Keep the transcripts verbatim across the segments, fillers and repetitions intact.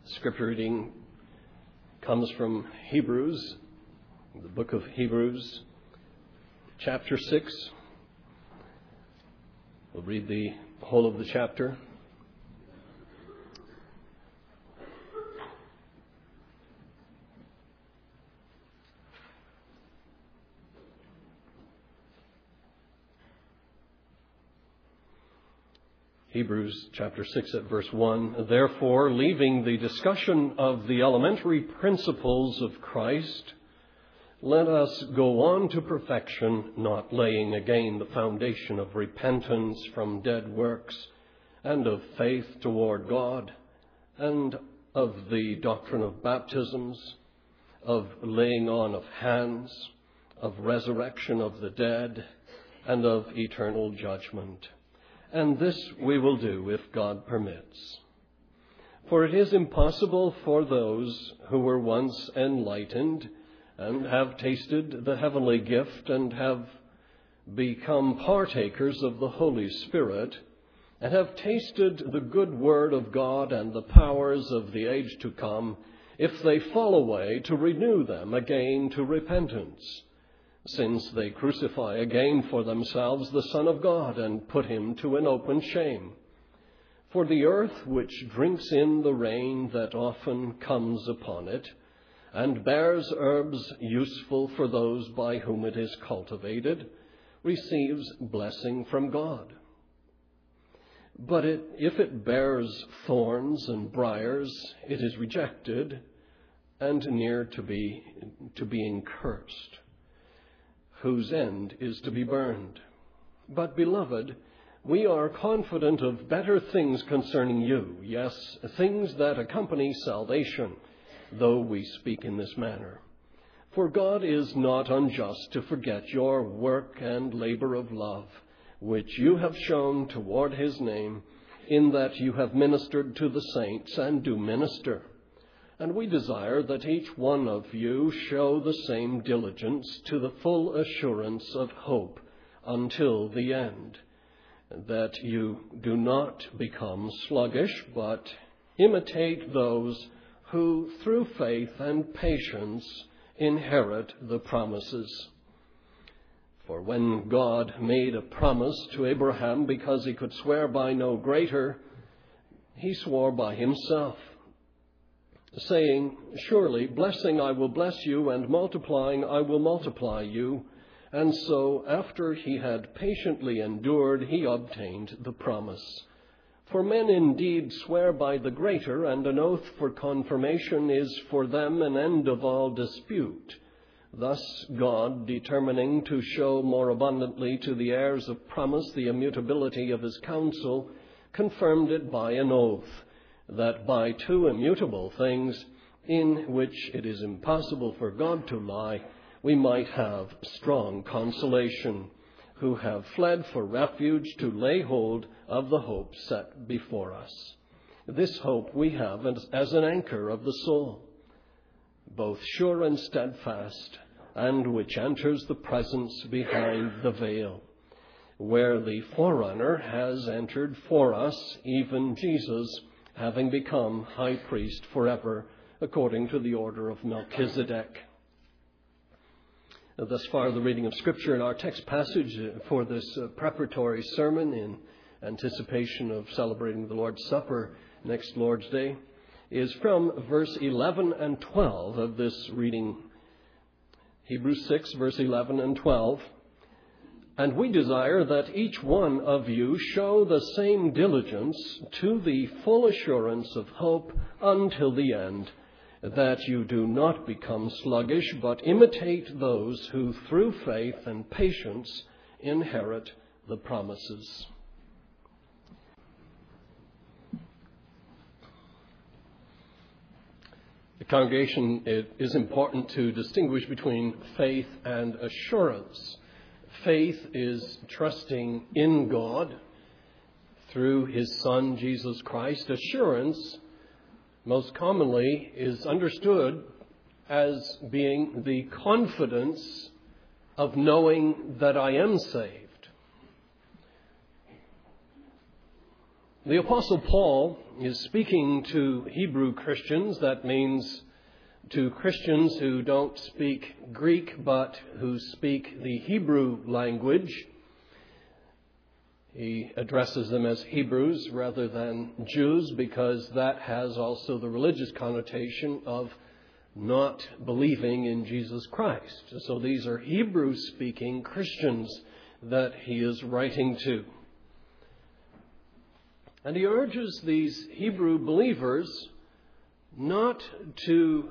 Scripture reading comes from Hebrews, the book of Hebrews, chapter six. We'll read the whole of the chapter. Hebrews chapter six at verse one. Therefore, leaving the discussion of the elementary principles of Christ, let us go on to perfection, not laying again the foundation of repentance from dead works and of faith toward God, and of the doctrine of baptisms, of laying on of hands, of resurrection of the dead, and of eternal judgment. And this we will do if God permits. For it is impossible for those who were once enlightened and have tasted the heavenly gift and have become partakers of the Holy Spirit and have tasted the good word of God and the powers of the age to come, if they fall away, to renew them again to repentance, since they crucify again for themselves the Son of God and put him to an open shame. For the earth, which drinks in the rain that often comes upon it, and bears herbs useful for those by whom it is cultivated, receives blessing from God. But it, if it bears thorns and briars, it is rejected and near to be to being cursed, whose end is to be burned. But, beloved, we are confident of better things concerning you, yes, things that accompany salvation, though we speak in this manner. For God is not unjust to forget your work and labor of love, which you have shown toward his name, in that you have ministered to the saints and do minister. And we desire that each one of you show the same diligence to the full assurance of hope until the end, that you do not become sluggish, but imitate those who through faith and patience inherit the promises. For when God made a promise to Abraham because he could swear by no greater, he swore by himself, saying, surely blessing I will bless you, and multiplying I will multiply you. And so, after he had patiently endured, he obtained the promise. For men indeed swear by the greater, and an oath for confirmation is for them an end of all dispute. Thus God, determining to show more abundantly to the heirs of promise the immutability of his counsel, confirmed it by an oath, that by two immutable things, in which it is impossible for God to lie, we might have strong consolation, who have fled for refuge to lay hold of the hope set before us. This hope we have as an anchor of the soul, both sure and steadfast, and which enters the presence behind the veil, where the forerunner has entered for us, even Jesus, having become high priest forever, according to the order of Melchizedek. Thus far, the reading of Scripture in our text passage for this preparatory sermon in anticipation of celebrating the Lord's Supper next Lord's Day is from verse eleven and twelve of this reading. Hebrews six, verse eleven and twelve. And we desire that each one of you show the same diligence to the full assurance of hope until the end, that you do not become sluggish, but imitate those who through faith and patience inherit the promises. The congregation, it is important to distinguish between faith and assurance. Faith is trusting in God through his Son, Jesus Christ. Assurance, most commonly, is understood as being the confidence of knowing that I am saved. The Apostle Paul is speaking to Hebrew Christians. That means to Christians who don't speak Greek but who speak the Hebrew language. He addresses them as Hebrews rather than Jews because that has also the religious connotation of not believing in Jesus Christ. So these are Hebrew-speaking Christians that he is writing to. And he urges these Hebrew believers not to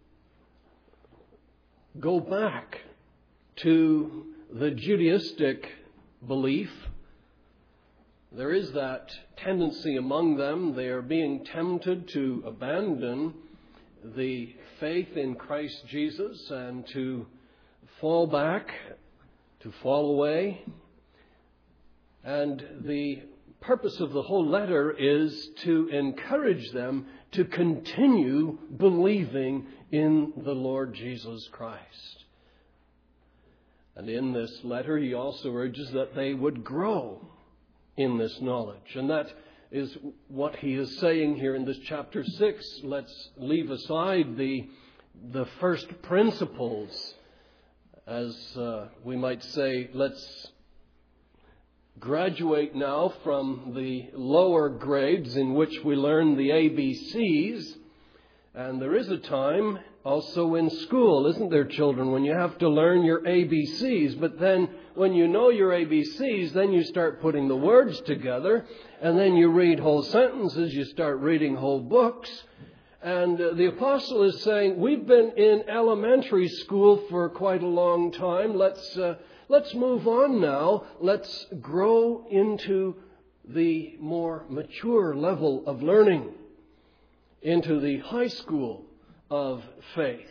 go back to the Judaistic belief. There is that tendency among them. They are being tempted to abandon the faith in Christ Jesus and to fall back, to fall away. And the purpose of the whole letter is to encourage them to continue believing in the Lord Jesus Christ. And in this letter, he also urges that they would grow in this knowledge. And that is what he is saying here in this chapter six. Let's leave aside the, the first principles. As uh, we might say, let's graduate now from the lower grades in which we learn the A B Cs. And there is a time also in school, isn't there, children, when you have to learn your A B Cs. But then when you know your A B Cs, then you start putting the words together. And then you read whole sentences. You start reading whole books. And uh, the apostle is saying, we've been in elementary school for quite a long time. Let's uh, let's move on now. Let's grow into the more mature level of learning, into the high school of faith.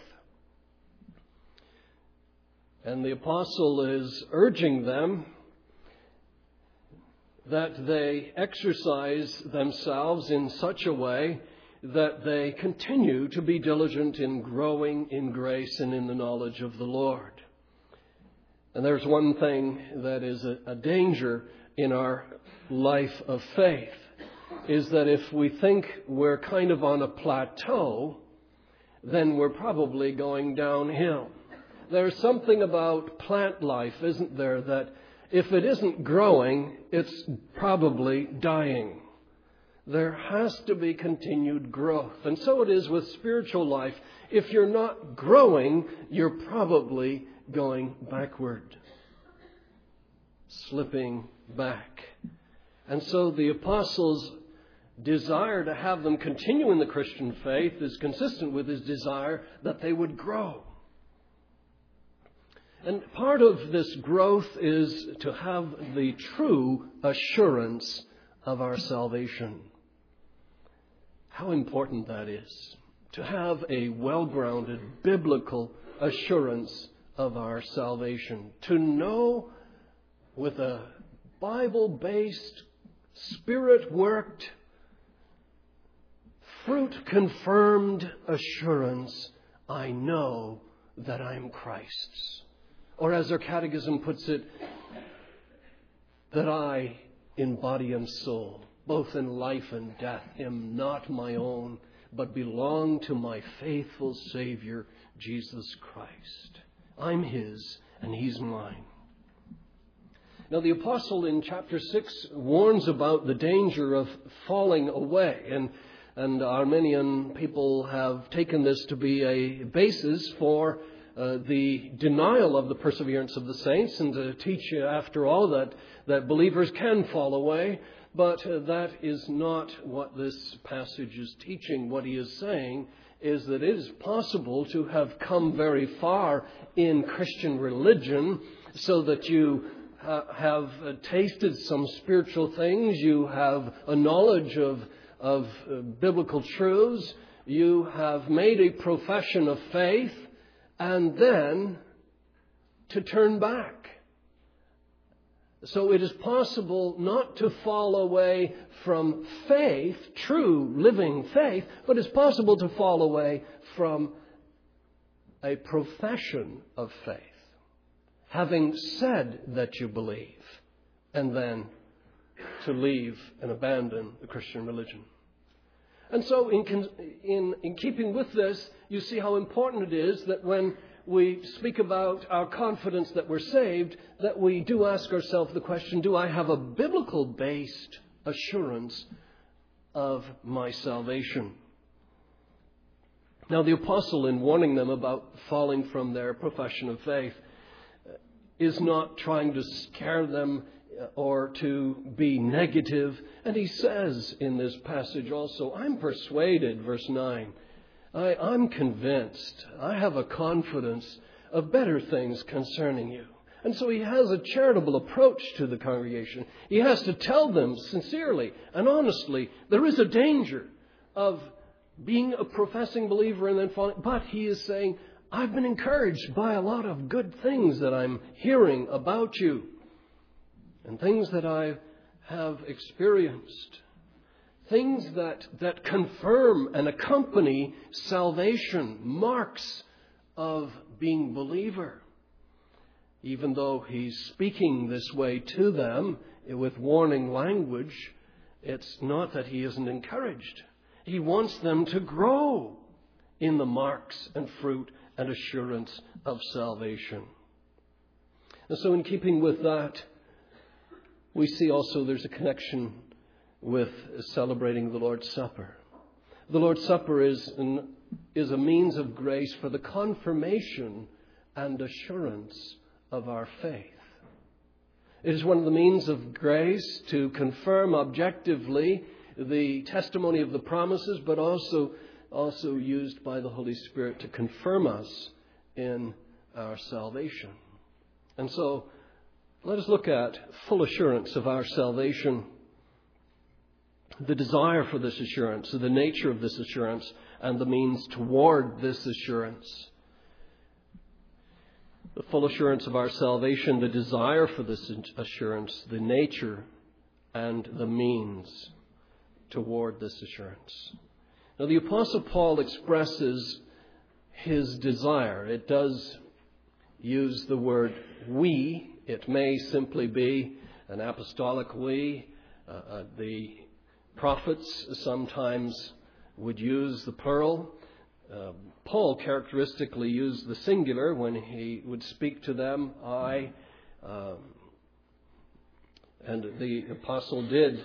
And the apostle is urging them that they exercise themselves in such a way that they continue to be diligent in growing in grace and in the knowledge of the Lord. And there's one thing that is a, a danger in our life of faith, is that if we think we're kind of on a plateau, then we're probably going downhill. There's something about plant life, isn't there, that if it isn't growing, it's probably dying. There has to be continued growth. And so it is with spiritual life. If you're not growing, you're probably going backward, slipping back. And so the apostles' desire to have them continue in the Christian faith is consistent with his desire that they would grow. And part of this growth is to have the true assurance of our salvation. How important that is, to have a well-grounded biblical assurance of our salvation. To know with a Bible-based, Spirit-worked, fruit-confirmed assurance, I know that I'm Christ's. Or as our catechism puts it, that I, in body and soul, both in life and death, am not my own, but belong to my faithful Savior, Jesus Christ. I'm His, and He's mine. Now, the apostle in chapter six warns about the danger of falling away, and and Arminian people have taken this to be a basis for uh, the denial of the perseverance of the saints, and to teach you, after all, that, that believers can fall away. But uh, that is not what this passage is teaching. What he is saying is that it is possible to have come very far in Christian religion, so that you uh, have uh, tasted some spiritual things, you have a knowledge of, of uh, biblical truths, you have made a profession of faith, and then to turn back. So it is possible not to fall away from faith, true living faith, but it's possible to fall away from a profession of faith, having said that you believe, and then to leave and abandon the Christian religion. And so in, in, in keeping with this, you see how important it is that when we speak about our confidence that we're saved, that we do ask ourselves the question, do I have a biblical-based assurance of my salvation? Now, the apostle, in warning them about falling from their profession of faith, is not trying to scare them or to be negative. And he says in this passage also, I'm persuaded, verse nine, I, I'm convinced, I have a confidence of better things concerning you. And so he has a charitable approach to the congregation. He has to tell them sincerely and honestly, there is a danger of being a professing believer and then falling. But he is saying, I've been encouraged by a lot of good things that I'm hearing about you and things that I have experienced. Things that, that confirm and accompany salvation, marks of being believer. Even though he's speaking this way to them with warning language, it's not that he isn't encouraged. He wants them to grow in the marks and fruit and assurance of salvation. And so in keeping with that, we see also there's a connection with celebrating the Lord's Supper. The Lord's Supper is, an, is a means of grace for the confirmation and assurance of our faith. It is one of the means of grace to confirm objectively the testimony of the promises, but also, also used by the Holy Spirit to confirm us in our salvation. And so, let us look at full assurance of our salvation, the desire for this assurance, the nature of this assurance, and the means toward this assurance. The full assurance of our salvation, the desire for this assurance, the nature and the means toward this assurance. Now, the Apostle Paul expresses his desire. It does use the word we. It may simply be an apostolic we. Uh, uh, the prophets sometimes would use the plural. Uh, Paul characteristically used the singular when he would speak to them, I. Um, and the apostle did.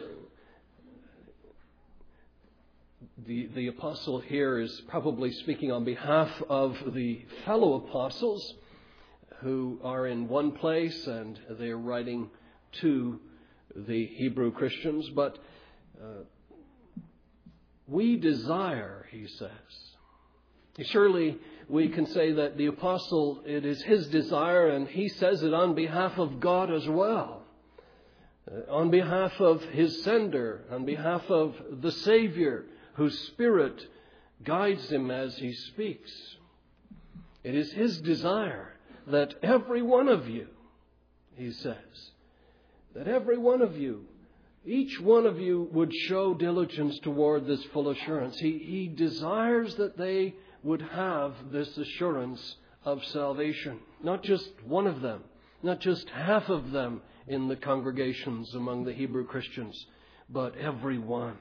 The, the apostle here is probably speaking on behalf of the fellow apostles who are in one place and they're writing to the Hebrew Christians. But uh, we desire, he says. Surely we can say that the apostle, it is his desire, and he says it on behalf of God as well. Uh, on behalf of his sender, on behalf of the Savior, whose Spirit guides him as he speaks. It is his desire that every one of you, he says, that every one of you, each one of you would show diligence toward this full assurance. He, he desires that they would have this assurance of salvation. Not just one of them, not just half of them in the congregations among the Hebrew Christians, but every one.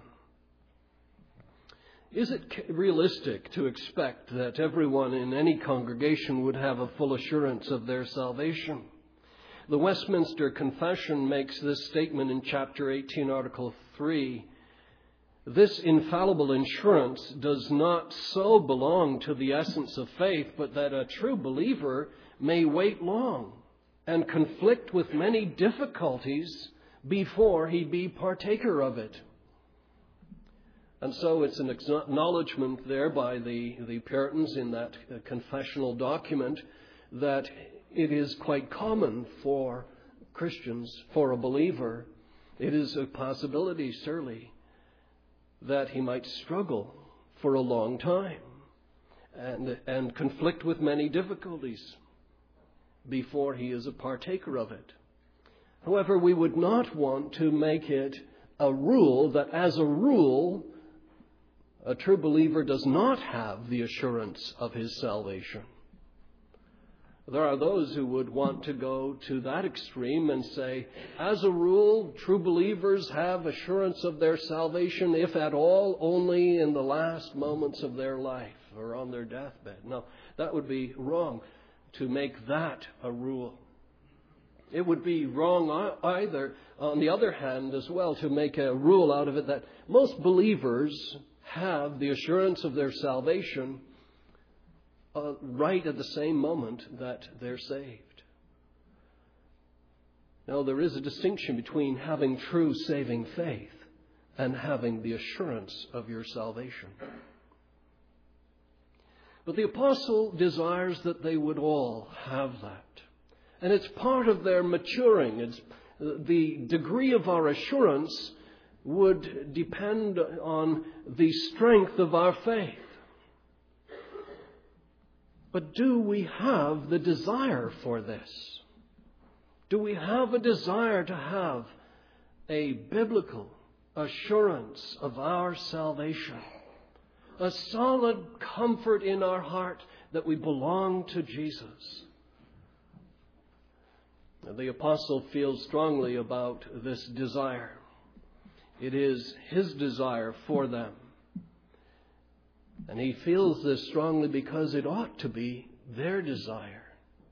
Is it realistic to expect that everyone in any congregation would have a full assurance of their salvation? The Westminster Confession makes this statement in chapter eighteen, article three. This infallible assurance does not so belong to the essence of faith, but that a true believer may wait long and conflict with many difficulties before he be partaker of it. And so it's an acknowledgement there by the, the Puritans in that confessional document that it is quite common for Christians, for a believer, it is a possibility, surely, that he might struggle for a long time and, and conflict with many difficulties before he is a partaker of it. However, we would not want to make it a rule that, as a rule, a true believer does not have the assurance of his salvation. There are those who would want to go to that extreme and say, as a rule, true believers have assurance of their salvation, if at all, only in the last moments of their life or on their deathbed. No, that would be wrong to make that a rule. It would be wrong either, on the other hand, as well, to make a rule out of it that most believers have the assurance of their salvation Uh, right at the same moment that they're saved. Now, there is a distinction between having true saving faith and having the assurance of your salvation. But the apostle desires that they would all have that. And it's part of their maturing. It's, the degree of our assurance would depend on the strength of our faith. But do we have the desire for this? Do we have a desire to have a biblical assurance of our salvation? A solid comfort in our heart that we belong to Jesus? The apostle feels strongly about this desire. It is his desire for them. And he feels this strongly because it ought to be their desire.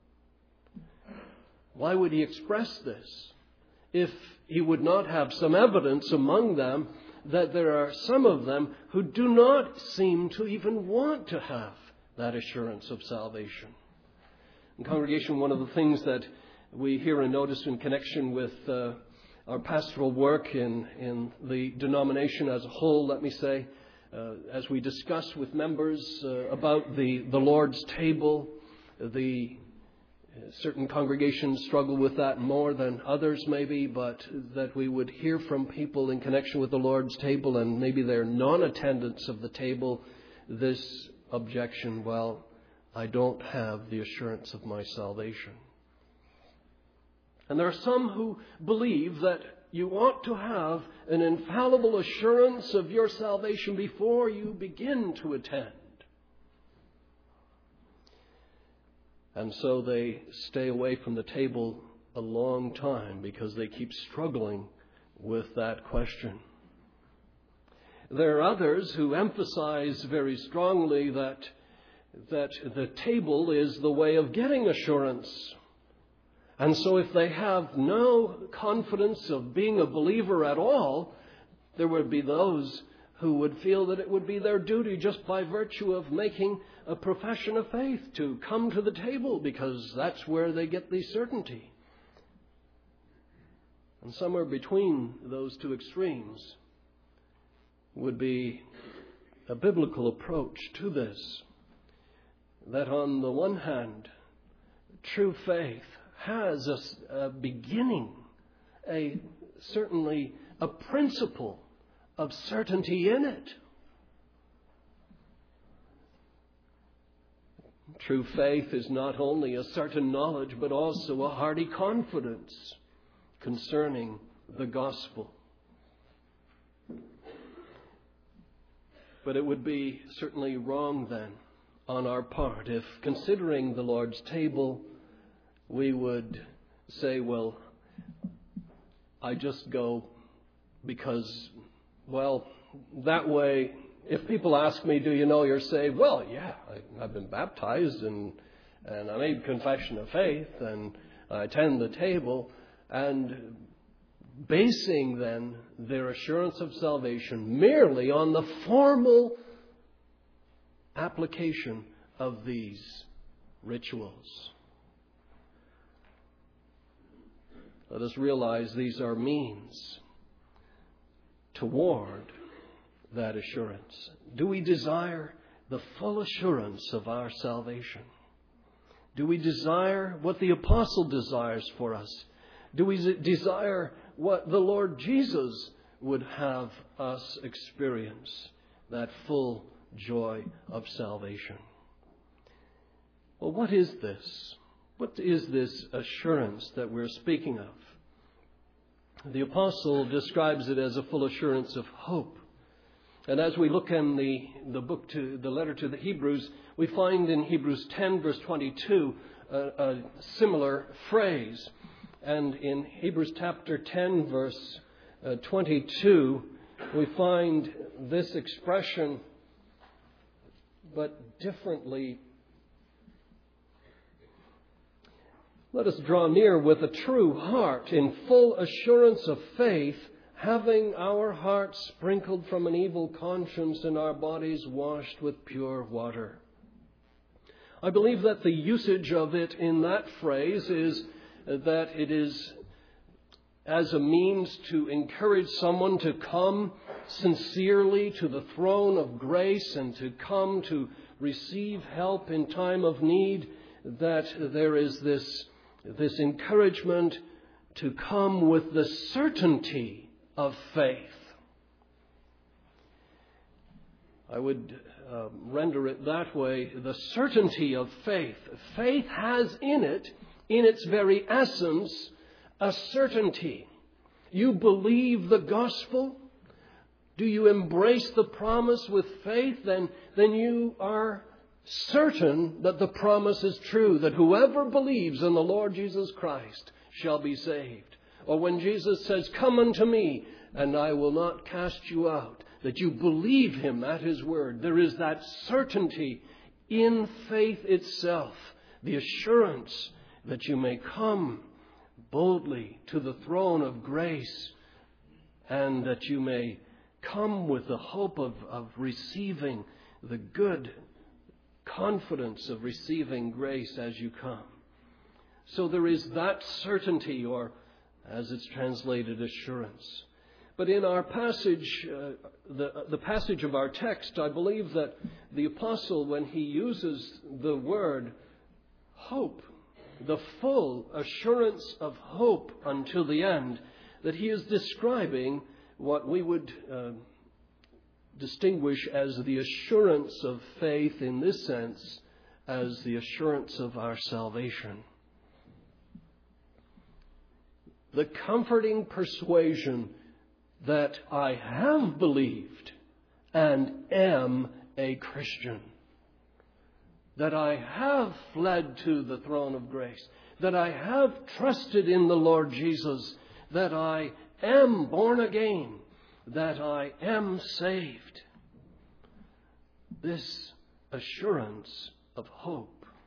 Why would he express this if he would not have some evidence among them that there are some of them who do not seem to even want to have that assurance of salvation? In congregation, one of the things that we hear and notice in connection with uh, our pastoral work in, in the denomination as a whole, let me say, Uh, as we discuss with members uh, about the, the Lord's table, the uh, certain congregations struggle with that more than others maybe, but that we would hear from people in connection with the Lord's table and maybe their non-attendance of the table, this objection, well, I don't have the assurance of my salvation. And there are some who believe that you ought to have an infallible assurance of your salvation before you begin to attend. And so they stay away from the table a long time because they keep struggling with that question. There are others who emphasize very strongly that, that the table is the way of getting assurance. And so if they have no confidence of being a believer at all, there would be those who would feel that it would be their duty just by virtue of making a profession of faith to come to the table because that's where they get the certainty. And somewhere between those two extremes would be a biblical approach to this. That on the one hand, true faith has a, a beginning, a certainly a principle of certainty in it. True faith is not only a certain knowledge, but also a hearty confidence concerning the gospel. But it would be certainly wrong then on our part if, considering the Lord's table, we would say, well, I just go because, well, that way, if people ask me, do you know you're saved? Well, yeah, I, I've been baptized and, and I made confession of faith and I attend the table. And basing then their assurance of salvation merely on the formal application of these rituals. Let us realize these are means toward that assurance. Do we desire the full assurance of our salvation? Do we desire what the apostle desires for us? Do we desire what the Lord Jesus would have us experience, that full joy of salvation? Well, what is this? What is this assurance that we're speaking of? The apostle describes it as a full assurance of hope. And as we look in the, the book to the letter to the Hebrews, we find in Hebrews ten verse twenty-two a, a similar phrase. And in Hebrews chapter ten verse uh, twenty-two, we find this expression, but differently. Let us draw near with a true heart in full assurance of faith, having our hearts sprinkled from an evil conscience and our bodies washed with pure water. I believe that the usage of it in that phrase is that it is as a means to encourage someone to come sincerely to the throne of grace and to come to receive help in time of need, that there is this, this encouragement to come with the certainty of faith. I would uh, render it that way, the certainty of faith. Faith has in it, in its very essence, a certainty. You believe the gospel? Do you embrace the promise with faith? Then, then you are certain that the promise is true, that whoever believes in the Lord Jesus Christ shall be saved. Or when Jesus says, "Come unto me, and I will not cast you out," that you believe him at his word. There is that certainty in faith itself, the assurance that you may come boldly to the throne of grace, and that you may come with the hope of, of receiving the good confidence of receiving grace as you come. So there is that certainty, or as it's translated, assurance. But in our passage, uh, the, the passage of our text, I believe that the apostle, when he uses the word hope, the full assurance of hope until the end, that he is describing what we would uh, distinguish as the assurance of faith in this sense, as the assurance of our salvation. The comforting persuasion that I have believed and am a Christian, that I have fled to the throne of grace, that I have trusted in the Lord Jesus, that I am born again, that I am saved. This assurance of hope.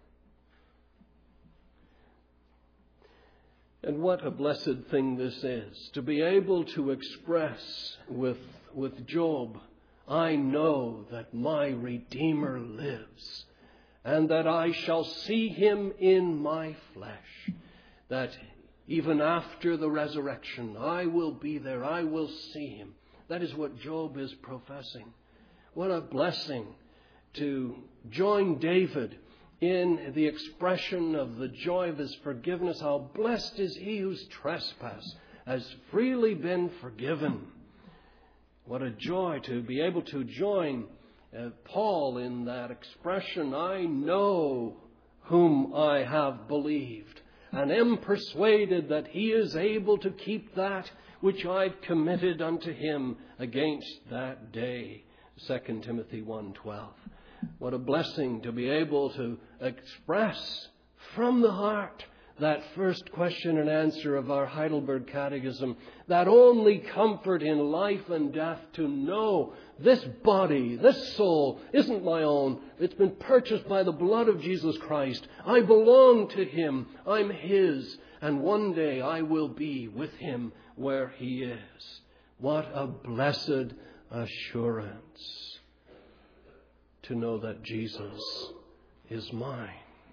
And what a blessed thing this is, to be able to express with, with Job, "I know that my Redeemer lives, and that I shall see him in my flesh." That even after the resurrection, I will be there, I will see him. That is what Job is professing. What a blessing to join David in the expression of the joy of his forgiveness. How blessed is he whose trespass has freely been forgiven. What a joy to be able to join uh, Paul in that expression, "I know whom I have believed, and am persuaded that he is able to keep that which I've committed unto him against that day." Second Timothy one twelve. What a blessing to be able to express from the heart that first question and answer of our Heidelberg Catechism, that only comfort in life and death, to know this body, this soul isn't my own. It's been purchased by the blood of Jesus Christ. I belong to him. I'm his. And one day I will be with him where he is. What a blessed assurance to know that Jesus is mine.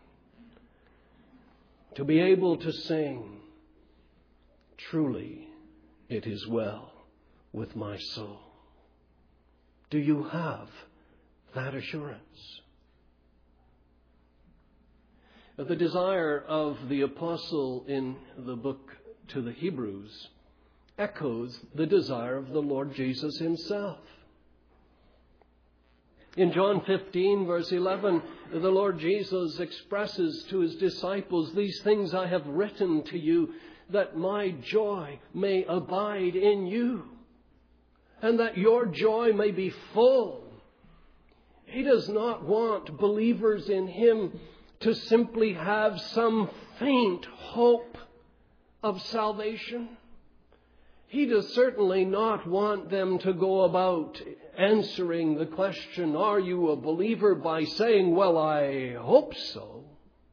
To be able to sing, "Truly it is well with my soul." Do you have that assurance? The desire of the apostle in the book to the Hebrews echoes the desire of the Lord Jesus himself. In John fifteen, verse eleven, the Lord Jesus expresses to his disciples, "These things I have written to you, that my joy may abide in you, and that your joy may be full. He does not want believers in Him to simply have some faint hope of salvation. He does certainly not want them to go about answering the question, are you a believer, by saying, well, I hope so.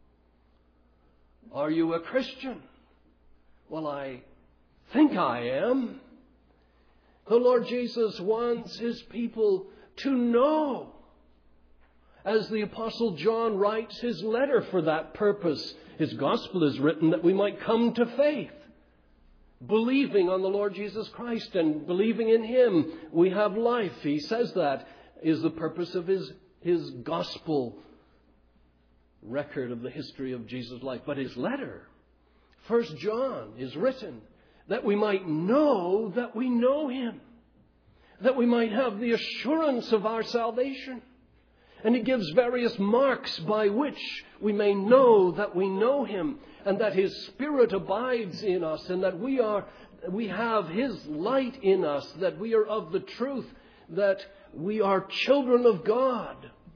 Are you a Christian? Well, I think I am. The Lord Jesus wants His people to know. As the Apostle John writes his letter for that purpose, his gospel is written that we might come to faith. Believing on the Lord Jesus Christ and believing in Him, we have life. He says that is the purpose of his, his gospel record of the history of Jesus' life. But his letter, First John, is written that we might know that we know Him, that we might have the assurance of our salvation. And he gives various marks by which we may know that we know Him, and that His Spirit abides in us, and that we are, we have His light in us, that we are of the truth, that we are children of God.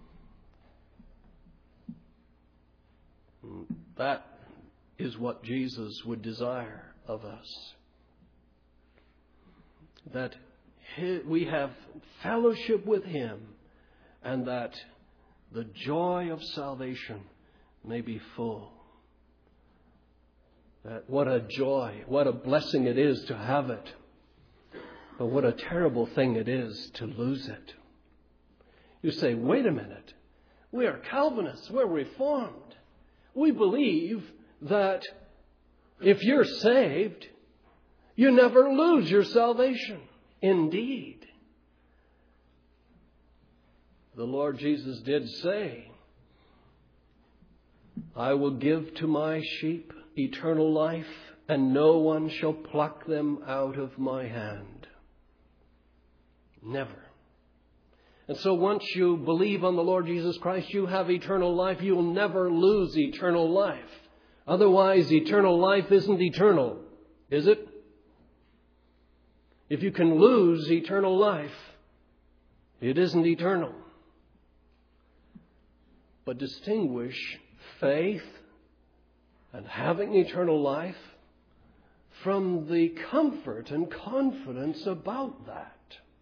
That is what Jesus would desire of us. That we have fellowship with Him, and that the joy of salvation may be full. That what a joy, what a blessing it is to have it. But what a terrible thing it is to lose it. You say, wait a minute. We are Calvinists. We're Reformed. We believe that if you're saved, you never lose your salvation. Indeed. The Lord Jesus did say, I will give to my sheep eternal life, and no one shall pluck them out of my hand. Never. And so once you believe on the Lord Jesus Christ, you have eternal life. You'll never lose eternal life. Otherwise, eternal life isn't eternal, is it? If you can lose eternal life, it isn't eternal. But distinguish faith and having eternal life from the comfort and confidence about that.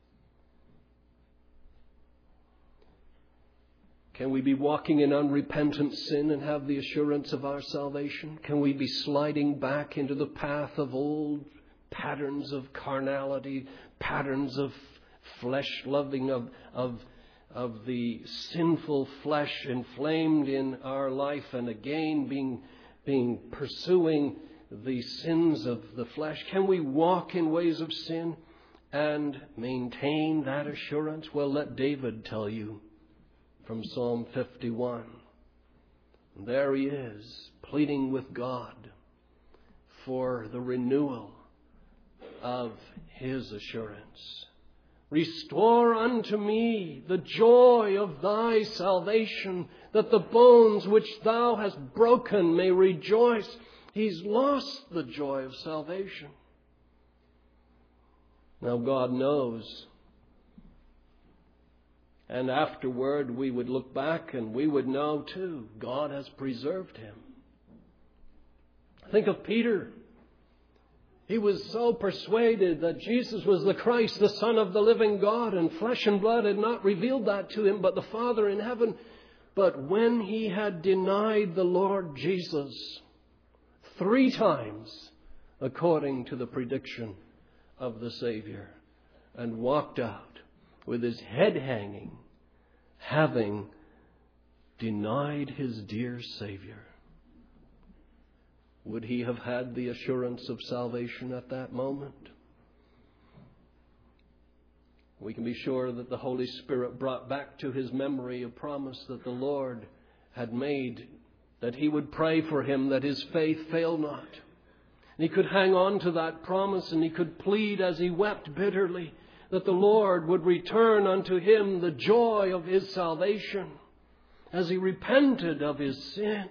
Can we be walking in unrepentant sin and have the assurance of our salvation? Can we be sliding back into the path of old patterns of carnality, patterns of flesh loving, of, of of the sinful flesh inflamed in our life, and again being, being pursuing the sins of the flesh? Can we walk in ways of sin and maintain that assurance? Well, let David tell you from Psalm fifty-one. There he is, pleading with God for the renewal of his assurance. Restore unto me the joy of thy salvation, that the bones which thou hast broken may rejoice. He's lost the joy of salvation. Now God knows. And afterward we would look back and we would know too, God has preserved him. Think of Peter. He was so persuaded that Jesus was the Christ, the Son of the living God, and flesh and blood had not revealed that to him, but the Father in heaven. But when he had denied the Lord Jesus three times, according to the prediction of the Savior, and walked out with his head hanging, having denied his dear Savior, would he have had the assurance of salvation at that moment? We can be sure that the Holy Spirit brought back to his memory a promise that the Lord had made, that he would pray for him, that his faith fail not. And he could hang on to that promise, and he could plead as he wept bitterly that the Lord would return unto him the joy of his salvation as he repented of his sin.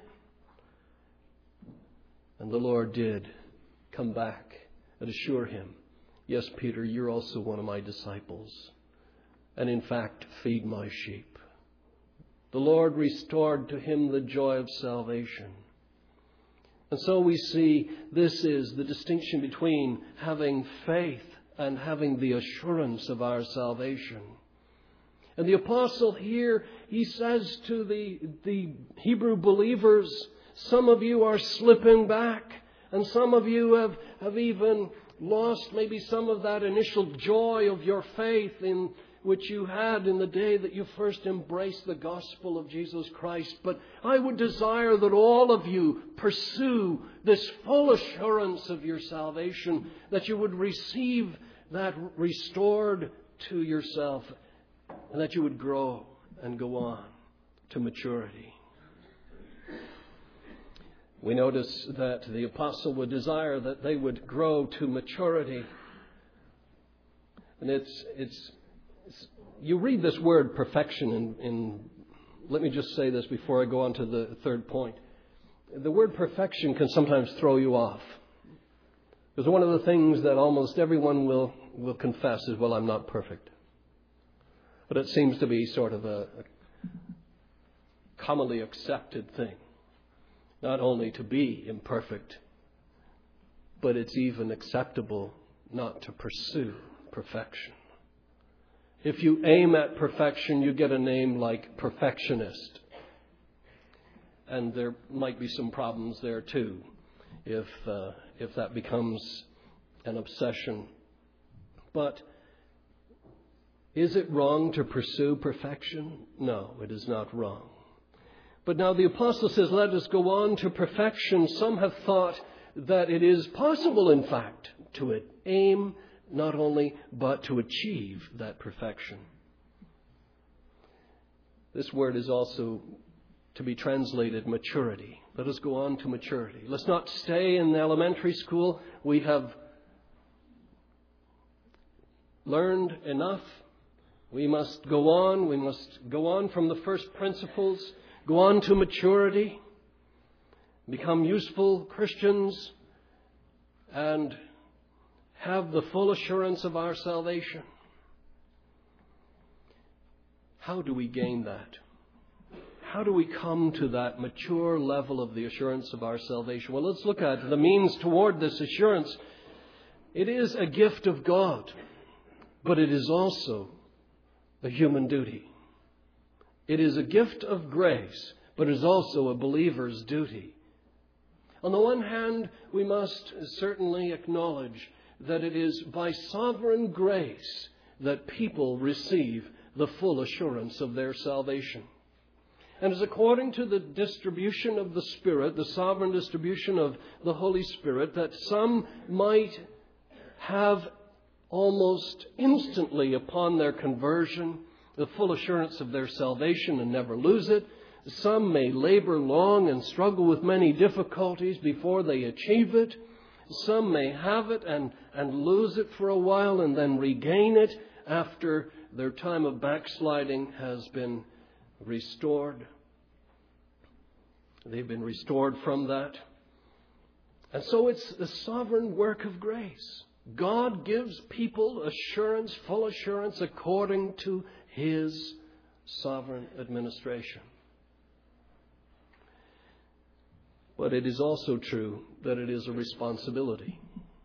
And the Lord did come back and assure him, yes, Peter, you're also one of my disciples. And in fact, feed my sheep. The Lord restored to him the joy of salvation. And so we see this is the distinction between having faith and having the assurance of our salvation. And the apostle here, he says to the, the Hebrew believers, some of you are slipping back, and some of you have, have even lost maybe some of that initial joy of your faith in which you had in the day that you first embraced the gospel of Jesus Christ. But I would desire that all of you pursue this full assurance of your salvation, that you would receive that restored to yourself, and that you would grow and go on to maturity. We notice that the apostle would desire that they would grow to maturity. And it's, it's, it's you read this word perfection in, in, let me just say this before I go on to the third point. The word perfection can sometimes throw you off. Because one of the things that almost everyone will, will confess is, well, I'm not perfect. But it seems to be sort of a, a commonly accepted thing. Not only to be imperfect, but it's even acceptable not to pursue perfection. If you aim at perfection, you get a name like perfectionist. And there might be some problems there too, if uh, if that becomes an obsession. But is it wrong to pursue perfection? No, it is not wrong. But now the apostle says, let us go on to perfection. Some have thought that it is possible, in fact, to aim not only, but to achieve that perfection. This word is also to be translated maturity. Let us go on to maturity. Let's not stay in elementary school. We have learned enough. We must go on. We must go on from the first principles. Go on to maturity, become useful Christians, and have the full assurance of our salvation. How do we gain that? How do we come to that mature level of the assurance of our salvation? Well, let's look at the means toward this assurance. It is a gift of God, but it is also a human duty. It is a gift of grace, but it is also a believer's duty. On the one hand, we must certainly acknowledge that it is by sovereign grace that people receive the full assurance of their salvation. And it's according to the distribution of the Spirit, the sovereign distribution of the Holy Spirit, that some might have almost instantly upon their conversion the full assurance of their salvation and never lose it. Some may labor long and struggle with many difficulties before they achieve it. Some may have it and, and lose it for a while and then regain it after their time of backsliding has been restored. They've been restored from that. And so it's the sovereign work of grace. God gives people assurance, full assurance, according to His sovereign administration. But it is also true that it is a responsibility.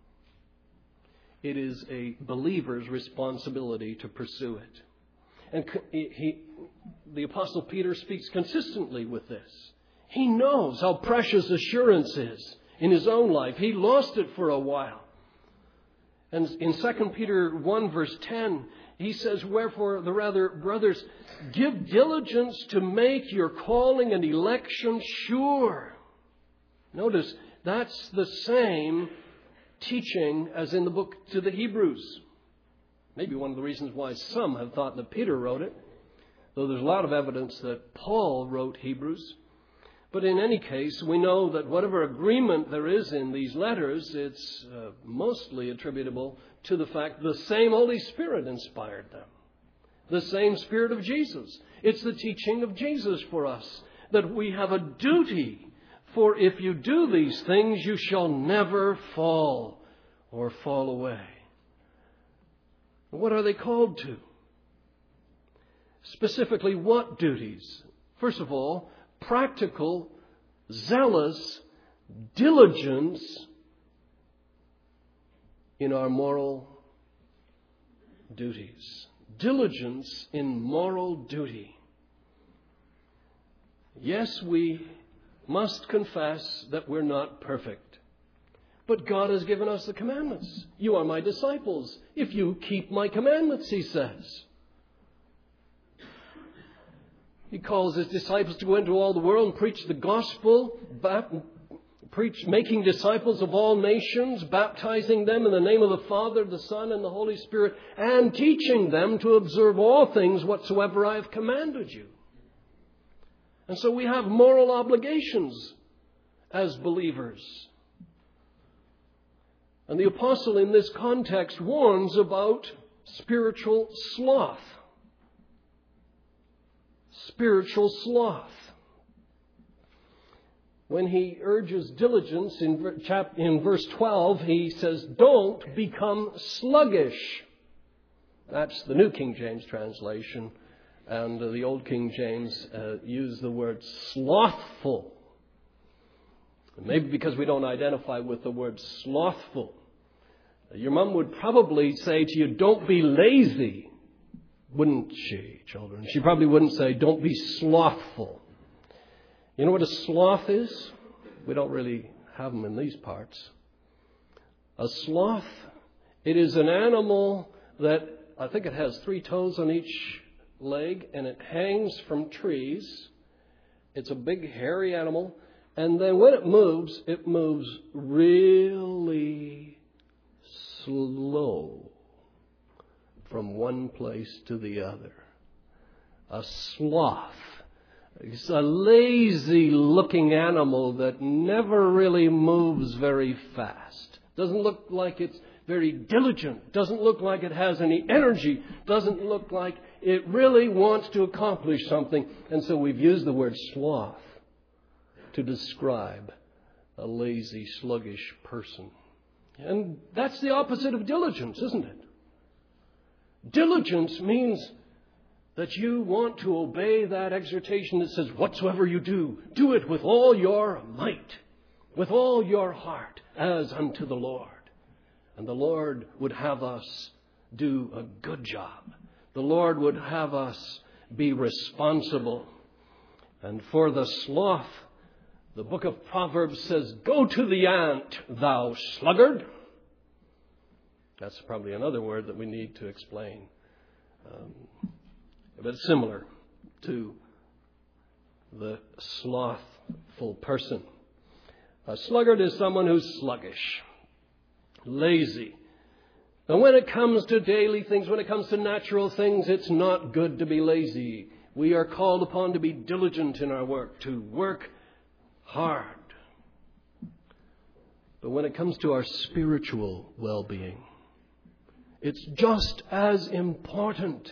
It is a believer's responsibility to pursue it. And he, the Apostle Peter speaks consistently with this. He knows how precious assurance is in his own life. He lost it for a while. And in Second Peter one verse ten, he says, wherefore the rather, brothers, give diligence to make your calling and election sure. Notice, that's the same teaching as in the book to the Hebrews. Maybe one of the reasons why some have thought that Peter wrote it, though there's a lot of evidence that Paul wrote Hebrews. But in any case, we know that whatever agreement there is in these letters, it's uh, mostly attributable to the fact the same Holy Spirit inspired them. The same Spirit of Jesus. It's the teaching of Jesus for us, that we have a duty. For if you do these things, you shall never fall or fall away. What are they called to? Specifically, what duties? First of all, practical, zealous diligence in our moral duties. Diligence in moral duty. Yes, we must confess that we're not perfect. But God has given us the commandments. You are my disciples if you keep my commandments, he says. He calls his disciples to go into all the world and preach the gospel, preach, making disciples of all nations, baptizing them in the name of the Father, the Son, and the Holy Spirit, and teaching them to observe all things whatsoever I have commanded you. And so we have moral obligations as believers. And the apostle in this context warns about spiritual sloth. Spiritual sloth. When he urges diligence in, chap- in verse twelve, he says, don't become sluggish. That's the New King James translation. And uh, the Old King James uh, used the word slothful. Maybe because we don't identify with the word slothful. Your mom would probably say to you, don't be lazy. Wouldn't she, children? She probably wouldn't say, don't be slothful. You know what a sloth is? We don't really have them in these parts. A sloth, it is an animal that, I think it has three toes on each leg, and it hangs from trees. It's a big, hairy animal. And then when it moves, it moves really slow from one place to the other. A sloth. It's a lazy-looking animal that never really moves very fast. Doesn't look like it's very diligent. Doesn't look like it has any energy. Doesn't look like it really wants to accomplish something. And so we've used the word sloth to describe a lazy, sluggish person. And that's the opposite of diligence, isn't it? Diligence means that you want to obey that exhortation that says, whatsoever you do, do it with all your might, with all your heart, as unto the Lord. And the Lord would have us do a good job. The Lord would have us be responsible. And for the sloth, the book of Proverbs says, go to the ant, thou sluggard. That's probably another word that we need to explain. Um, but it's similar to the slothful person. A sluggard is someone who's sluggish, lazy. And when it comes to daily things, when it comes to natural things, it's not good to be lazy. We are called upon to be diligent in our work, to work hard. But when it comes to our spiritual well-being, it's just as important.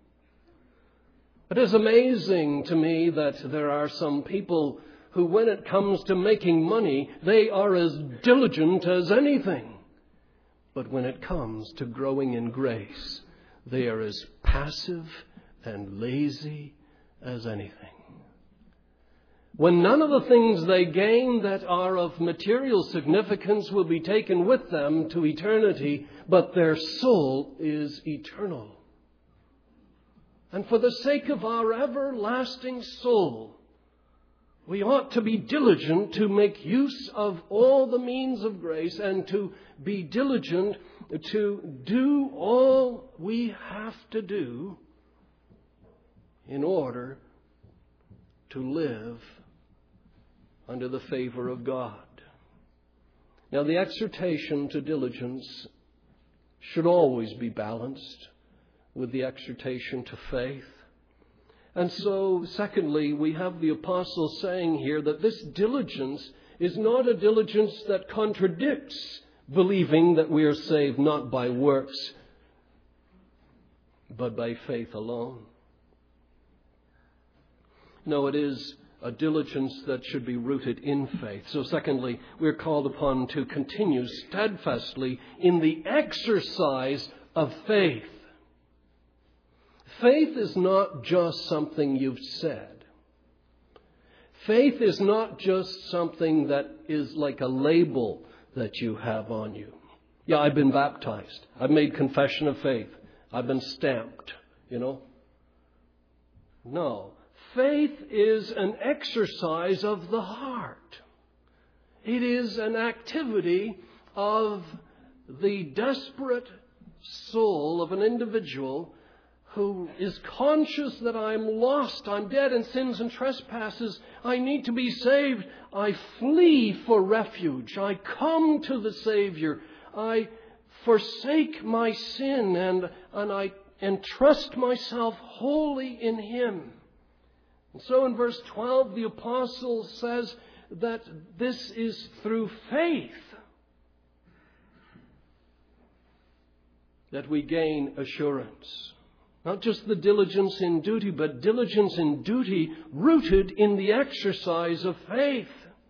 It is amazing to me that there are some people who, when it comes to making money, they are as diligent as anything. But when it comes to growing in grace, they are as passive and lazy as anything. When none of the things they gain that are of material significance will be taken with them to eternity, but their soul is eternal. And for the sake of our everlasting soul, we ought to be diligent to make use of all the means of grace and to be diligent to do all we have to do in order to live under the favor of God. Now, the exhortation to diligence should always be balanced with the exhortation to faith. And so, secondly, we have the apostle saying here that this diligence is not a diligence that contradicts believing that we are saved not by works, but by faith alone. No, it is a diligence that should be rooted in faith. So secondly, we're called upon to continue steadfastly in the exercise of faith. Faith is not just something you've said. Faith is not just something that is like a label that you have on you. Yeah, I've been baptized. I've made confession of faith. I've been stamped, you know. No. Faith is an exercise of the heart. It is an activity of the desperate soul of an individual who is conscious that I'm lost, I'm dead in sins and trespasses, I need to be saved. I flee for refuge. I come to the Savior. I forsake my sin and, and I entrust myself wholly in Him. And so in verse twelve, the apostle says that this is through faith that we gain assurance. Not just the diligence in duty, but diligence in duty rooted in the exercise of faith.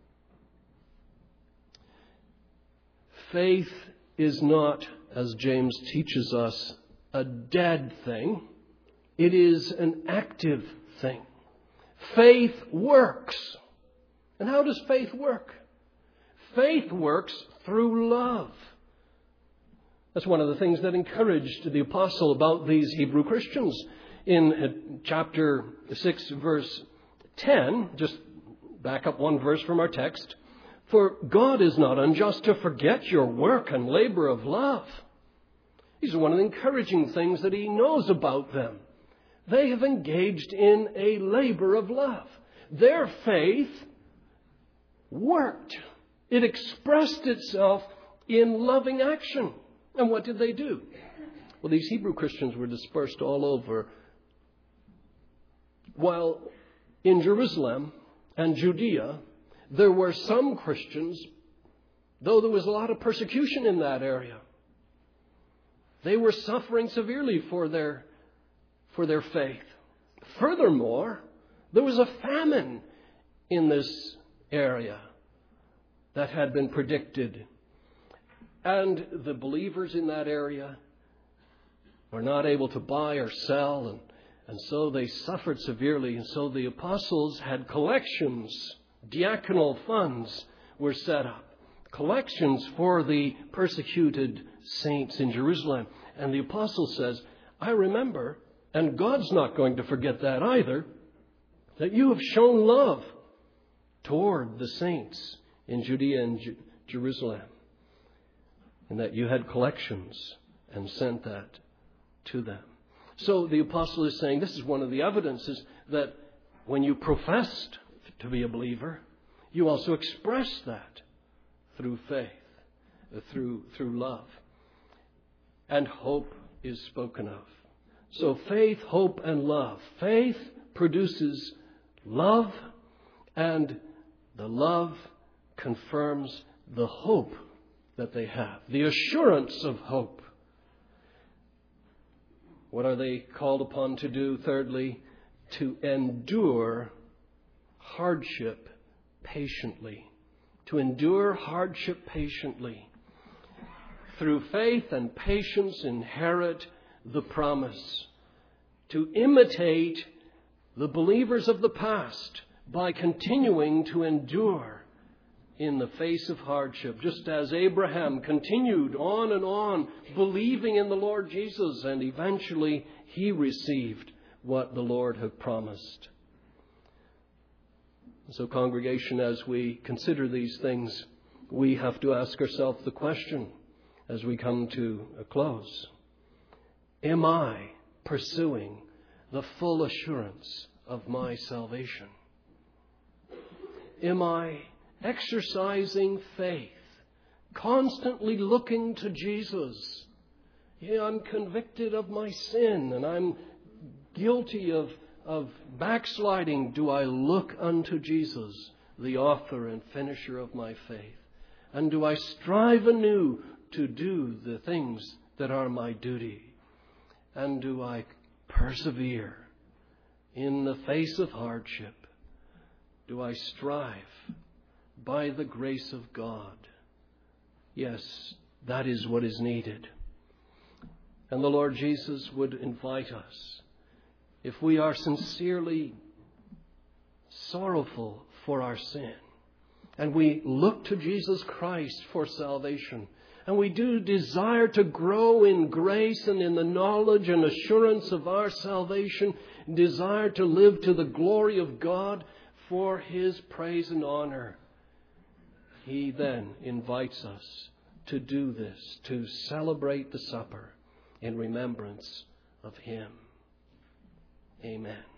Faith is not, as James teaches us, a dead thing. It is an active thing. Faith works. And how does faith work? Faith works through love. That's one of the things that encouraged the apostle about these Hebrew Christians. In chapter six, verse ten, just back up one verse from our text. For God is not unjust to forget your work and labor of love. These are one of the encouraging things that he knows about them. They have engaged in a labor of love. Their faith worked. It expressed itself in loving action. And what did they do? Well, these Hebrew Christians were dispersed all over. While in Jerusalem and Judea, there were some Christians, though there was a lot of persecution in that area. They were suffering severely for their, for their faith. Furthermore, there was a famine in this area that had been predicted. And the believers in that area were not able to buy or sell, and, and so they suffered severely. And so the apostles had collections, diaconal funds were set up, collections for the persecuted saints in Jerusalem. And the apostle says, I remember, and God's not going to forget that either, that you have shown love toward the saints in Judea and Ju- Jerusalem. And that you had collections and sent that to them. So the apostle is saying this is one of the evidences that when you professed to be a believer, you also express that through faith, through, through love. And hope is spoken of. So faith, hope, and love. Faith produces love, and the love confirms the hope that they have, the assurance of hope. What are they called upon to do? Thirdly, to endure hardship patiently. To endure hardship patiently. Through faith and patience inherit the promise. To imitate the believers of the past by continuing to endure in the face of hardship, just as Abraham continued on and on believing in the Lord Jesus, and eventually he received what the Lord had promised. So, congregation, as we consider these things, we have to ask ourselves the question as we come to a close. Am I pursuing the full assurance of my salvation? Am I exercising faith, constantly looking to Jesus? Yeah, I'm convicted of my sin and I'm guilty of, of backsliding. Do I look unto Jesus, the author and finisher of my faith? And do I strive anew to do the things that are my duty? And do I persevere in the face of hardship? Do I strive by the grace of God? Yes, that is what is needed. And the Lord Jesus would invite us if we are sincerely sorrowful for our sin, and we look to Jesus Christ for salvation, and we do desire to grow in grace and in the knowledge and assurance of our salvation, desire to live to the glory of God for His praise and honor, He then invites us to do this, to celebrate the supper in remembrance of Him. Amen.